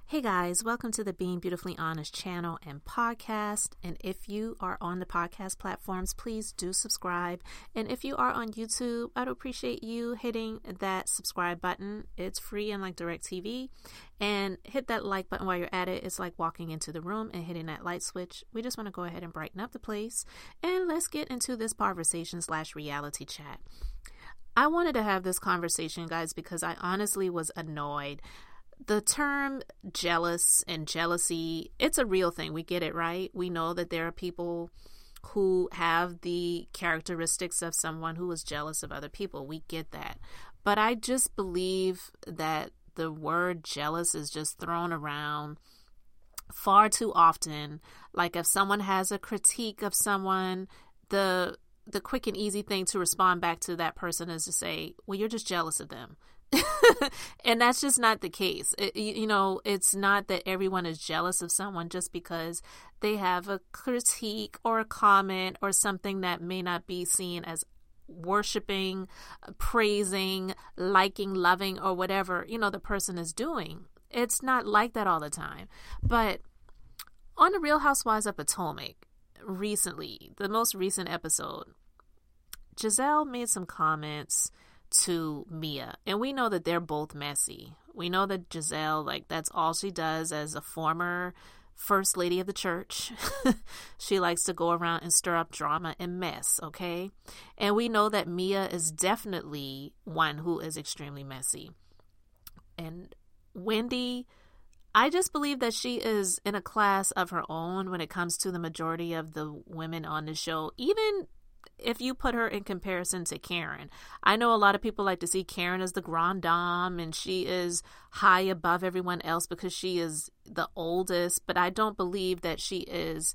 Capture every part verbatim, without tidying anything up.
Hey guys, welcome to the Being Beautifully Honest channel and podcast. And if you are on the podcast platforms, please do subscribe. And if you are on YouTube, I'd appreciate you hitting that subscribe button. It's free and like DirecTV. And hit that like button while you're at it. It's like walking into the room and hitting that light switch. We just want to go ahead and brighten up the place. And let's get into this conversation slash reality chat. I wanted to have this conversation, guys, because I honestly was annoyed. The term jealous and jealousy, it's a real thing. We get it, right? We know that there are people who have the characteristics of someone who is jealous of other people. We get that. But I just believe that the word jealous is just thrown around far too often. Like if someone has a critique of someone, the the quick and easy thing to respond back to that person is to say, well, you're just jealous of them. And that's just not the case. It, you know, it's not that everyone is jealous of someone just because they have a critique or a comment or something that may not be seen as worshiping, praising, liking, loving, or whatever, you know, the person is doing. It's not like that all the time. But on the Real Housewives of Potomac, recently, the most recent episode, Gizelle made some comments to Mia, and we know that they're both messy. We know that Gizelle, like, that's all she does as a former first lady of the church. She likes to go around and stir up drama and mess, okay? And we know that Mia is definitely one who is extremely messy. And Wendy, I just believe that she is in a class of her own when it comes to the majority of the women on the show, even if you put her in comparison to Karen. I know a lot of people like to see Karen as the grande dame and she is high above everyone else because she is the oldest, but I don't believe that she is,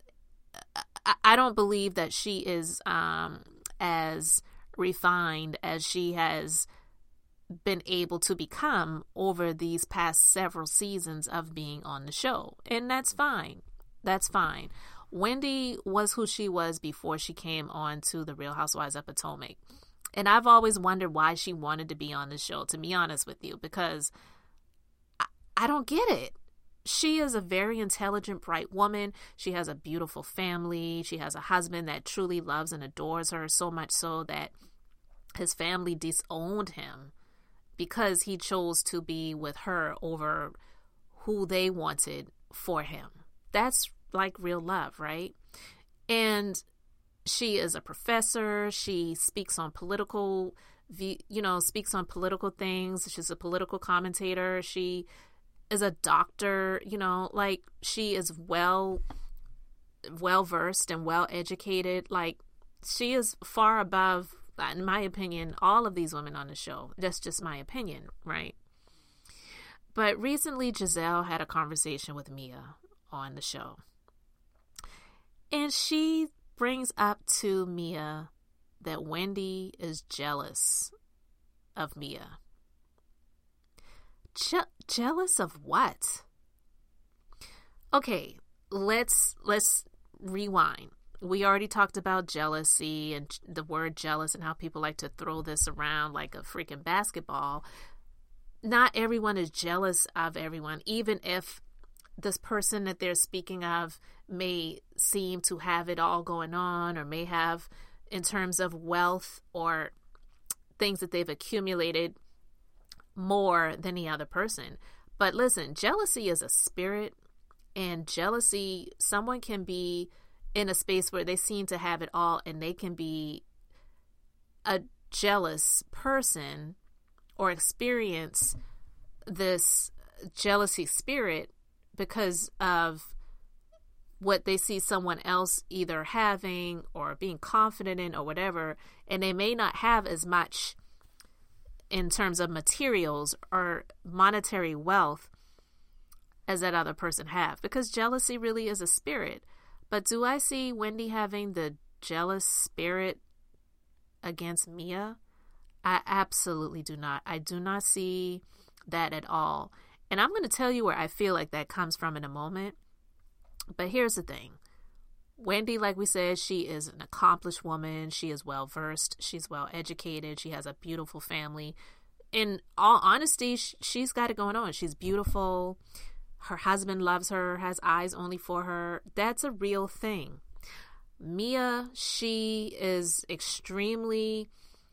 I don't believe that she is um, as refined as she has been able to become over these past several seasons of being on the show. And that's fine. That's fine. Wendy was who she was before she came on to the Real Housewives of Potomac. And I've always wondered why she wanted to be on the show, to be honest with you, because I, I don't get it. She is a very intelligent, bright woman. She has a beautiful family. She has a husband that truly loves and adores her, so much so that his family disowned him because he chose to be with her over who they wanted for him. That's like real love, right? And she is a professor. She speaks on political, you know, speaks on political things. She's a political commentator. She is a doctor, you know, like she is well, well versed and well educated. Like she is far above, in my opinion, all of these women on the show. That's just my opinion, right? But recently, Gizelle had a conversation with Mia on the show. And she brings up to Mia that Wendy is jealous of Mia. Je- jealous of what? Okay, let's let's rewind. We already talked about jealousy and the word jealous and how people like to throw this around like a freaking basketball. Not everyone is jealous of everyone, even if this person that they're speaking of may seem to have it all going on or may have, in terms of wealth or things that they've accumulated, more than the other person. But listen, jealousy is a spirit, and jealousy, someone can be in a space where they seem to have it all and they can be a jealous person or experience this jealousy spirit because of what they see someone else either having or being confident in or whatever, and they may not have as much in terms of materials or monetary wealth as that other person have, because jealousy really is a spirit. But do I see Wendy having the jealous spirit against Mia? I absolutely do not. I do not see that at all. And I'm going to tell you where I feel like that comes from in a moment. But here's the thing. Wendy, like we said, she is an accomplished woman. She is well versed. She's well educated. She has a beautiful family. In all honesty, she's got it going on. She's beautiful. her husband loves her, has eyes only for her. That's a real thing. Mia, she is extremely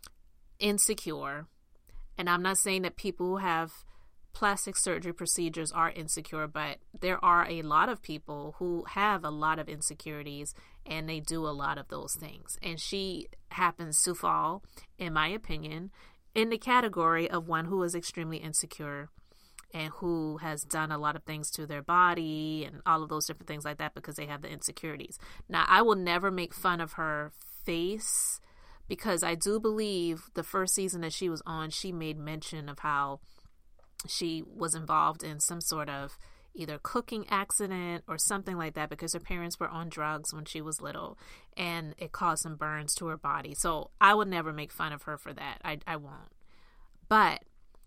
insecure. And I'm not saying that people who have plastic surgery procedures are insecure, but there are a lot of people who have a lot of insecurities and they do a lot of those things. And she happens to fall, in my opinion, in the category of one who is extremely insecure and who has done a lot of things to their body and all of those different things like that because they have the insecurities. Now, I will never make fun of her face because I do believe the first season that she was on, she made mention of how she was involved in some sort of either cooking accident or something like that because her parents were on drugs when she was little and it caused some burns to her body. So I would never make fun of her for that. I, I won't. But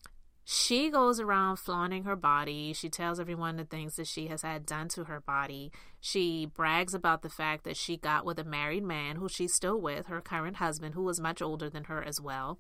she goes around flaunting her body. She tells everyone the things that she has had done to her body. She brags about the fact that she got with a married man who she's still with, her current husband, who was much older than her as well.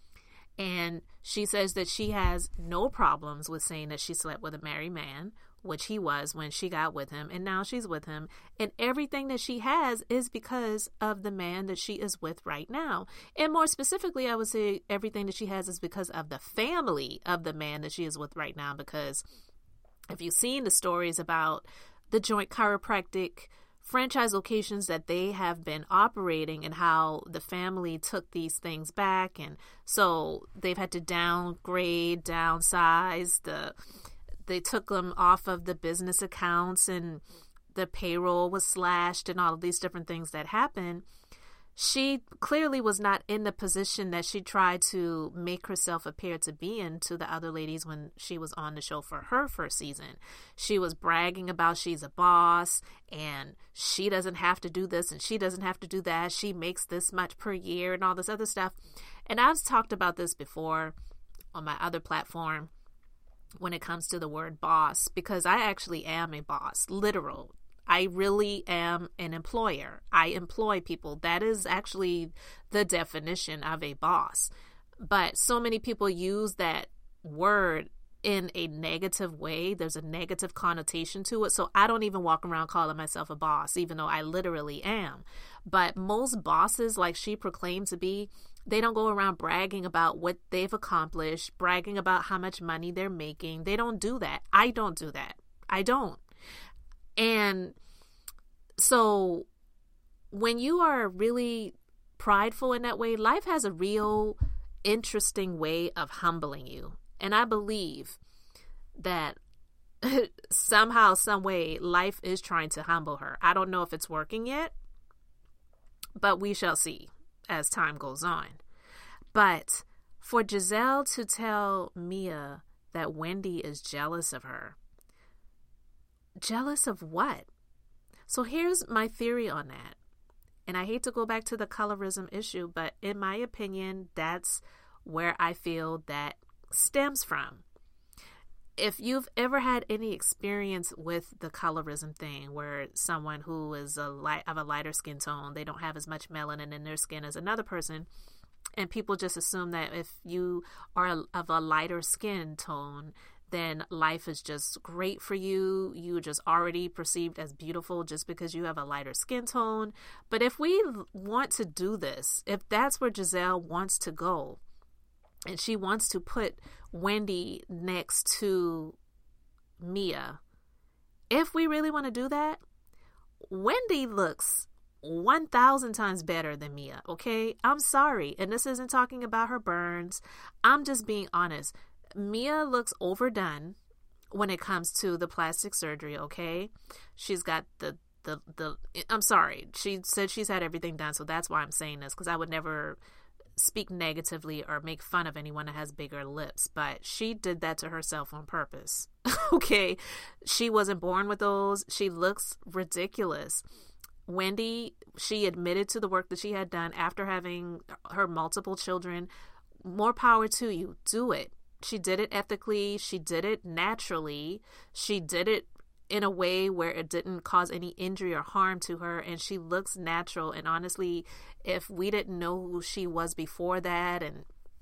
And she says that she has no problems with saying that she slept with a married man, which he was when she got with him, and now she's with him. And everything that she has is because of the man that she is with right now. And more specifically, I would say everything that she has is because of the family of the man that she is with right now. Because if you've seen the stories about the Joint Chiropractic franchise locations that they have been operating and how the family took these things back, and so they've had to downgrade, downsize the they took them off of the business accounts and the payroll was slashed and all of these different things that happened. She clearly was not in the position that she tried to make herself appear to be in to the other ladies when she was on the show for her first season. She was bragging about she's a boss and she doesn't have to do this and she doesn't have to do that. She makes this much per year and all this other stuff. And I've talked about this before on my other platform when it comes to the word boss, because I actually am a boss, literal. I really am an employer. I employ people. That is actually the definition of a boss. But so many people use that word in a negative way. There's a negative connotation to it. So I don't even walk around calling myself a boss, even though I literally am. But most bosses, like she proclaimed to be, they don't go around bragging about what they've accomplished, bragging about how much money they're making. They don't do that. I don't do that. I don't. And so when you are really prideful in that way, life has a real interesting way of humbling you. And I believe that somehow, some way, life is trying to humble her. I don't know if it's working yet, but we shall see as time goes on. But for Giselle to tell Mia that Wendy is jealous of her, jealous of what? So here's my theory on that. And I hate to go back to the colorism issue, but in my opinion, that's where I feel that stems from. If you've ever had any experience with the colorism thing, where someone who is a light of a lighter skin tone, they don't have as much melanin in their skin as another person, and people just assume that if you are of a lighter skin tone, then life is just great for you. You're just already perceived as beautiful just because you have a lighter skin tone. But if we want to do this, if that's where Giselle wants to go, and she wants to put Wendy next to Mia, if we really want to do that, Wendy looks one thousand times better than Mia, okay? I'm sorry. And this isn't talking about her burns. I'm just being honest. Mia looks overdone when it comes to the plastic surgery, okay? She's got the, the, the, I'm sorry. She said she's had everything done, so that's why I'm saying this, because I would never speak negatively or make fun of anyone that has bigger lips, but she did that to herself on purpose. Okay, she wasn't born with those. She looks ridiculous. Wendy, she admitted to the work that she had done after having her multiple children. More power to you. Do it. She did it ethically. She did it naturally. She did it in a way where it didn't cause any injury or harm to her, and she looks natural. And honestly, if we didn't know who she was before that, and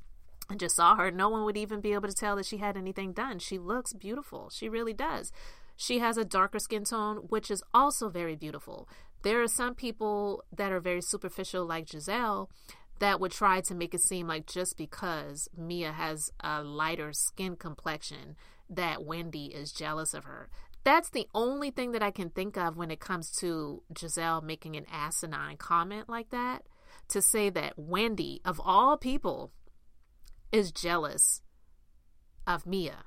and just saw her, no one would even be able to tell that she had anything done. She looks beautiful. She really does. She has a darker skin tone, which is also very beautiful. There are some people that are very superficial, like Gizelle, that would try to make it seem like just because Mia has a lighter skin complexion, that Wendy is jealous of her. That's the only thing that I can think of when it comes to Gizelle making an asinine comment like that, to say that Wendy, of all people, is jealous of Mia.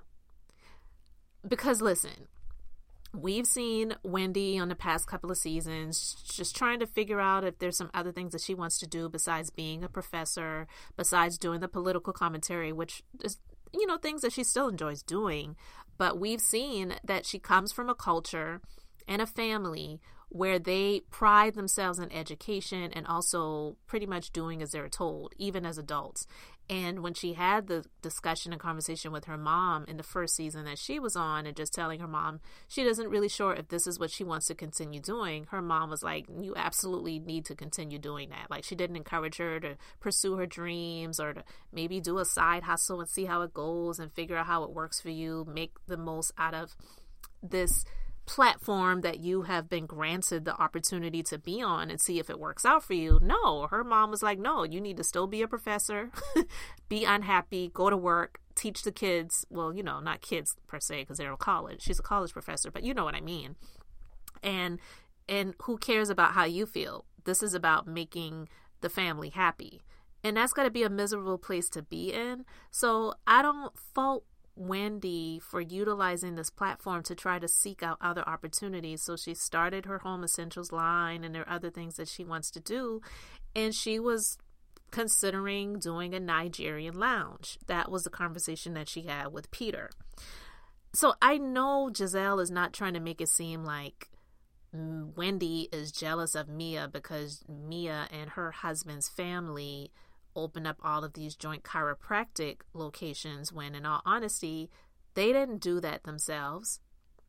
Because listen, we've seen Wendy on the past couple of seasons just trying to figure out if there's some other things that she wants to do besides being a professor, besides doing the political commentary, which is, you know, things that she still enjoys doing. But we've seen that she comes from a culture and a family where they pride themselves in education and also pretty much doing as they're told, even as adults. And when she had the discussion and conversation with her mom in the first season that she was on, and just telling her mom she doesn't really sure if this is what she wants to continue doing, her mom was like, you absolutely need to continue doing that. Like, she didn't encourage her to pursue her dreams or to maybe do a side hustle and see how it goes and figure out how it works for you, make the most out of this platform that you have been granted the opportunity to be on and see if it works out for you. No, her mom was like, no, you need to still be a professor, be unhappy, go to work, teach the kids. Well, you know, not kids per se, because they're in college. She's a college professor, but you know what I mean. And and who cares about how you feel? This is about making the family happy. And that's got to be a miserable place to be in. So I don't fault Wendy for utilizing this platform to try to seek out other opportunities. So she started her Home Essentials line, and there are other things that she wants to do. And she was considering doing a Nigerian lounge. That was the conversation that she had with Peter. So I know Gizelle is not trying to make it seem like Wendy is jealous of Mia because Mia and her husband's family open up all of these joint chiropractic locations, when in all honesty, they didn't do that themselves.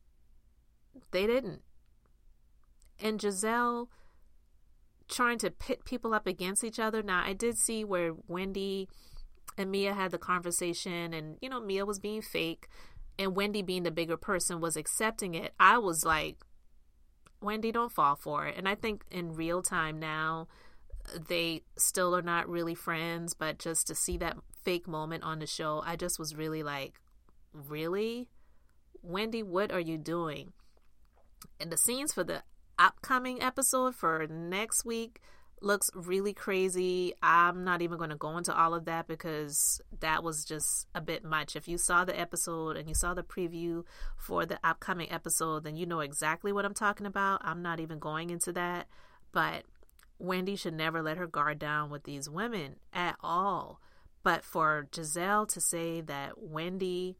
They didn't. And Gizelle trying to pit people up against each other. Now, I did see where Wendy and Mia had the conversation, and, you know, Mia was being fake, and Wendy, being the bigger person, was accepting it. I was like, Wendy, don't fall for it. And I think in real time now, they still are not really friends, but just to see that fake moment on the show, I just was really like, really? Wendy, what are you doing? And the scenes for the upcoming episode for next week looks really crazy. I'm not even going to go into all of that because that was just a bit much. If you saw the episode and you saw the preview for the upcoming episode, then you know exactly what I'm talking about. I'm not even going into that, but Wendy should never let her guard down with these women at all. But for Gizelle to say that Wendy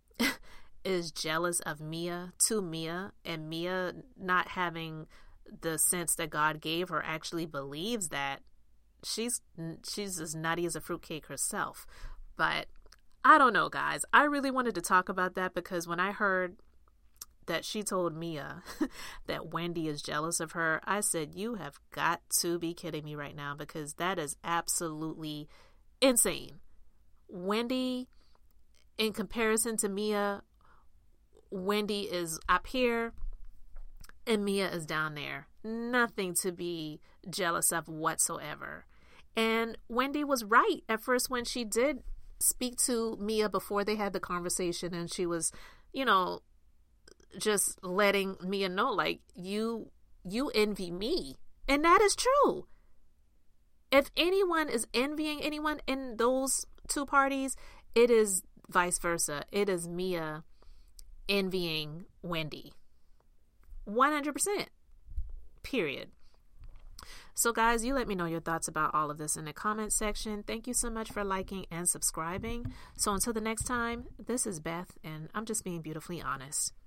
is jealous of Mia to Mia, and Mia not having the sense that God gave her actually believes that, she's she's as nutty as a fruitcake herself. But I don't know, guys. I really wanted to talk about that because when I heard that she told Mia that Wendy is jealous of her, I said, you have got to be kidding me right now, because that is absolutely insane. Wendy, in comparison to Mia, Wendy is up here and Mia is down there. Nothing to be jealous of whatsoever. And Wendy was right at first when she did speak to Mia before they had the conversation, and she was, you know, just letting Mia know, like, you you envy me. And that is true. If anyone is envying anyone in those two parties, it is vice versa. It is Mia envying Wendy. one hundred percent. Period. So guys, you let me know your thoughts about all of this in the comment section. Thank you so much for liking and subscribing. So until the next time, this is Beth, and I'm just being beautifully honest.